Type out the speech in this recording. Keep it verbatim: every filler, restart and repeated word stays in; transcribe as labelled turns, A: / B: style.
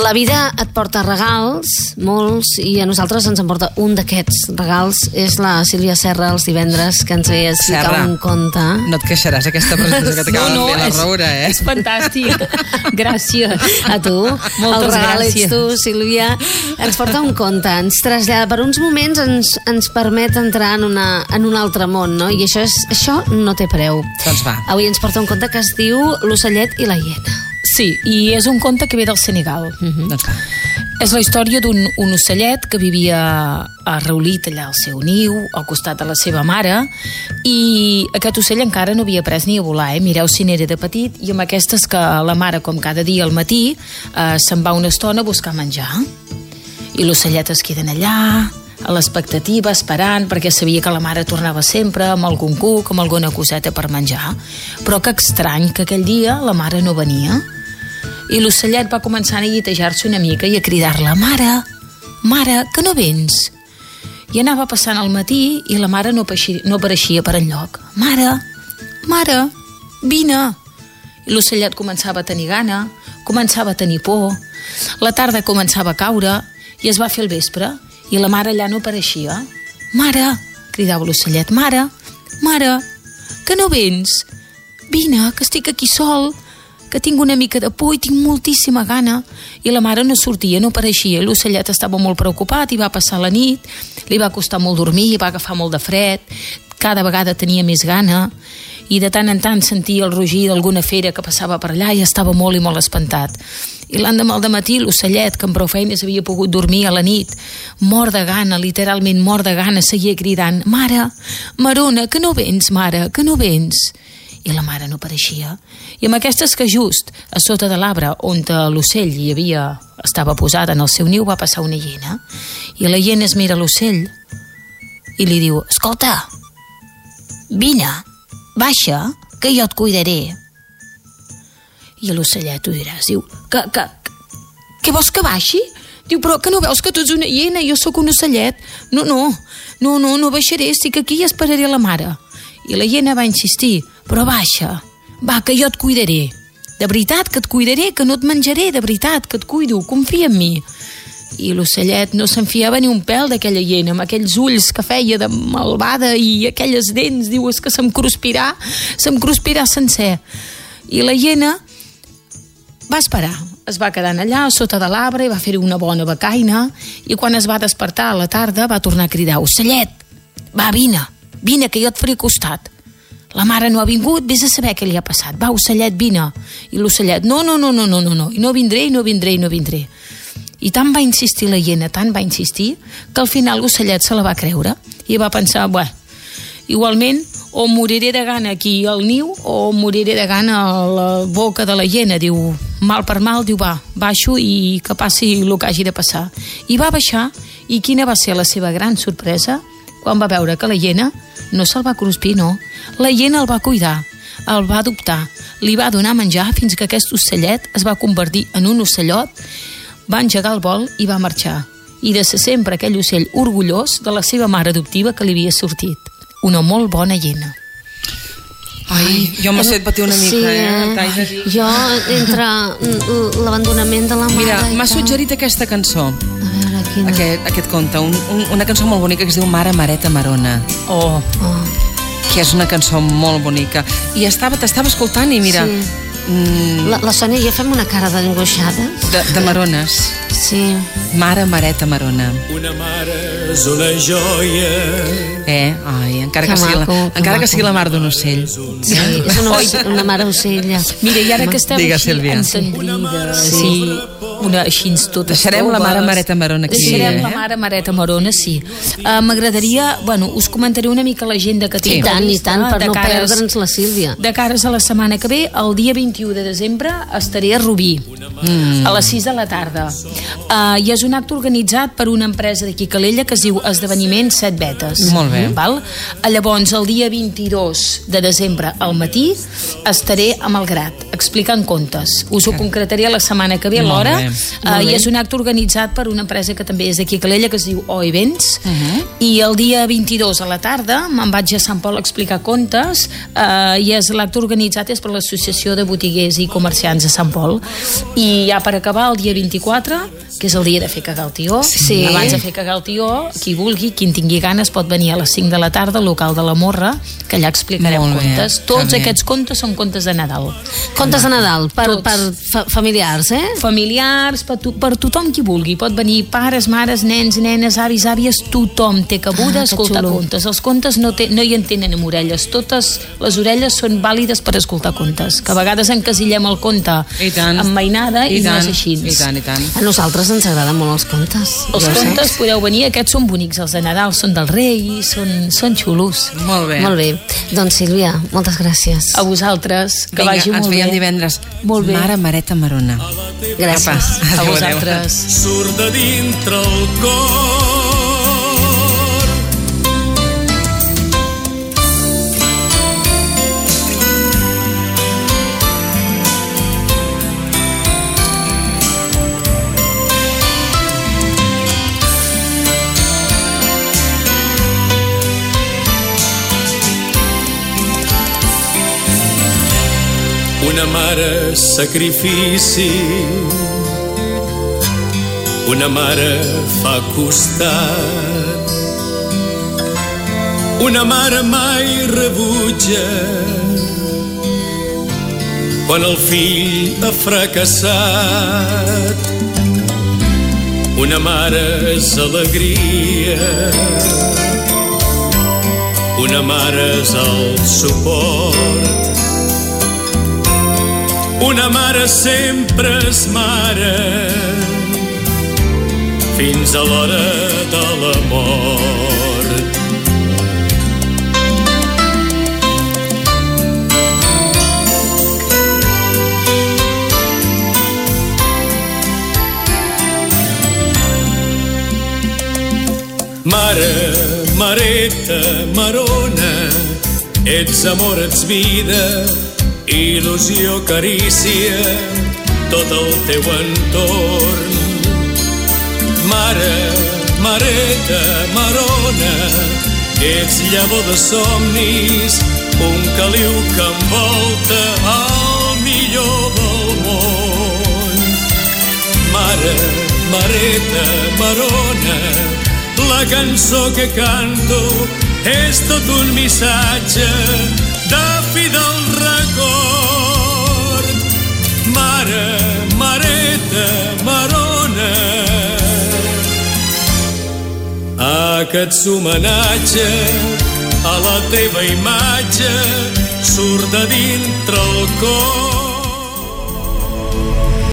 A: La vida et porta regals, molts, i a nosaltres ens en porta un d'aquests regals. És la Sílvia Serra els divendres, que ens ve a explicar
B: Serra,
A: un conte.
B: No et queixaràs aquesta presentació que t'acaba
C: No, no,
B: de fer la
C: és-
B: Roura, eh?
C: És fantàstic. Gràcies.
A: A tu,
C: Moltes
A: el regal ets
C: gràcies.
A: tu, Sílvia. Ens porta un conte, ens trasllada per uns moments, ens, ens permet entrar en, una, en un altre món, no? I això, és, això no té preu.
B: Doncs va.
A: Avui ens porta un conte que es diu L'ocellet i la hiena.
C: Sí, i és un conte que ve del Senegal.
A: Mhm.
B: Doncs va.
C: És la història d'un un ocellet que vivia arreulit allà al seu niu, al costat de la seva mare, i aquest ocell encara no havia après ni a volar, eh? Mireu si n'era de petit, i amb aquestes que la mare, com cada dia al matí, eh, se'n va una estona a buscar menjar. I l'ocellet es queda allà, a l'expectativa, esperant, perquè sabia que la mare tornava sempre amb algun cuc, amb alguna coseta per menjar. Però que estrany que aquell dia la mare no venia. I l'ocellet va començar a neguitejar-se una mica i a cridar-la: mare, mare, que no vens? I anava passant el matí i la mare no apareixia, no apareixia per enlloc. Mare, mare, vine. I l'ocellet començava a tenir gana, començava a tenir por, la tarda començava a caure i es va fer el vespre i la mare allà no apareixia. Mare, cridava l'ocellet, mare, mare, que no vens? Vine, que estic aquí sol, que tinc una mica de por i tinc moltíssima gana. I la mare no sortia, no apareixia. L'ocellet estava molt preocupat i va passar la nit, li va costar molt dormir, va agafar molt de fred, cada vegada tenia més gana i de tant en tant sentia el rugir d'alguna fera que passava per allà i estava molt i molt espantat. I l'endemà al dematí l'ocellet, que amb prou feines havia pogut dormir a la nit, mort de gana, literalment mort de gana, seguia cridant: mare, Marona, que no vens, mare, que no vens? I la mare no apareixia. I amb aquestes que just a sota de l'arbre on l'ocell hi havia, estava posada en el seu niu, va passar una hiena. I la hiena es mira l'ocell i li diu: escolta, vine, baixa, que jo et cuidaré. I l'ocellet ho diràs, diu: que, que, què vols que baixi? Diu: però que no veus que tu ets una hiena, jo sóc un ocellet? No, no, no, no, no baixaré, estic aquí i esperaré la mare. I la hiena va insistir: però baixa, va, que jo et cuidaré. De veritat que et cuidaré, que no et menjaré, de veritat, que et cuido, confia en mi. I l'ocellet no se'n fiava ni un pèl d'aquella hiena, amb aquells ulls que feia de malvada i aquelles dents, diu, és que se'm cruspirà, se'm cruspirà sencer. I la hiena va esperar, es va quedar allà sota de l'arbre i va fer una bona becaina, i quan es va despertar a la tarda va tornar a cridar: ocellet, va, vine, vine, que jo et faré costat. La mare no ha vingut, vés a saber què li ha passat. Va, ocellet, vine. I l'ocellet: no, no, no, no, no, no, no, i no vindré, i no vindré, i no vindré. I tant va insistir la hiena, tant va insistir, que al final l'ocellet se la va creure i va pensar: bé, igualment o moriré de gana aquí al niu o moriré de gana a la boca de la hiena. Diu, mal per mal, diu, va, baixo i que passi el que hagi de passar. I va baixar, i quina va ser la seva gran sorpresa quan va veure que la hiena no se'l va cruspir, no. La hiena el va cuidar, el va adoptar, li va donar menjar fins que aquest ocellet es va convertir en un ocellot, va engegar el vol i va marxar. I de ser sempre aquell ocell orgullós de la seva mare adoptiva que li havia sortit. Una molt bona hiena.
B: Ai, jo m'ho sé patir una mica,
A: Sí,
B: eh?
A: eh?
B: T'haig de dir.
A: Jo, entre mm, l'abandonament de la mare...
B: Mira,
A: i
B: m'ha
A: tal.
B: suggerit aquesta cançó,
A: A veure, quina...
B: aquest, aquest conte, un, un, una cançó molt bonica que es diu Mare, Mareta, Marona,
C: Oh,
A: Oh,
B: que és una cançó molt bonica. I estava, t'estava escoltant i mira,
A: Sí.
B: mm,
A: la, la Sònia i jo fem una cara d'angoixades.
B: de, de Marones.
A: Sí.
B: Mare, Mareta, Marona.
D: Una mare és una joia.
B: Eh? Ai, encara
A: Que
B: que, sigui la,
A: maco, que
B: encara que
A: maco.
B: sigui la mar d'un ocell.
A: Sí, és una, una mare ocella.
C: mira, i ara que estem
B: Digues,
C: així
B: Sílvia.
C: encendides, sí, una així totes
B: Deixarem la
C: toves.
B: mare Mareta Marona aquí,
C: Deixarem
B: eh?
C: la mare Mareta Marona, sí. Uh, M'agradaria, bueno, us comentaré una mica l'agenda que
B: Sí.
C: tinc.
A: I tant, i tant, per
C: de
A: no
C: cares-
A: perdre'ns la Sílvia.
C: De cares a la setmana que ve, el dia vint-i-u de desembre, estaré a Rubí, mm. a les sis de la tarda. Uh, I és un acte organitzat per una empresa d'aquí Calella que es diu Esdeveniment Set Vetes.
B: Molt bé.
C: Val? Llavors, el dia vint-i-dos de desembre al matí estaré a Malgrat, explicant contes. Us ho concretaré la setmana que ve a l'hora, uh, i és un acte organitzat per una empresa que també és d'aquí a Calella, que es diu O Events, uh -huh. i el dia vint-i-dos a la tarda me'n vaig a Sant Pol a explicar contes, uh, i és l'acte organitzat és per l'Associació de Botiguers i Comerciants de Sant Pol, i ja per acabar el dia vint-i-quatre, que és el dia de fer cagar el tió. Sí. Abans de fer cagar el tió, qui vulgui, qui en tingui ganes, pot venir a les cinc de la tarda al local de la Morra, que allà explicarem Molt contes. Bé, Tots aquests contes són contes de Nadal.
A: Contes de Nadal, per, per fa familiars, eh?
C: Familiars, per, to per tothom qui vulgui. Pot venir pares, mares, nens, nenes, avis, àvies, tothom té cabuda ah, a escoltar contes. Els contes no, té, no hi entenen amb orelles. Totes les orelles són vàlides per escoltar contes. Que a vegades encasillem el conte amb mainada i, i no és així.
B: I tant, i tant.
A: A nosaltres ens agraden molt els contes.
C: Els ja contes saps? Podeu venir, aquests són bonics, els de Nadal són del rei, són, són xulos.
B: Molt bé.
A: Molt bé. Doncs Sílvia, moltes gràcies.
C: A vosaltres, que
B: Vinga,
C: vagi molt bé.
B: ens veiem divendres.
C: Molt bé.
B: Mare, mareta, marona.
A: Gràcies.
C: A vosaltres.
D: Surt de dintre el cor. Una mare sacrifici, una mare fa costat, una mare mai rebutja quan el fill ha fracassat. Una mare és alegria, una mare és el suport. Una mare sempre és mare fins a l'hora de la mort. Mare, mareta, marona, ets amor, ets vida, il·lusió, carícia, tot el teu entorn. Mare, mareta, marona, ets llavor de somnis, un caliu que envolta el millor del món. Mare, mareta, marona, la cançó que canto és tot un missatge de fi del record. Mare, mareta, marona, aquest homenatge a la teva imatge surt de dintre el cor.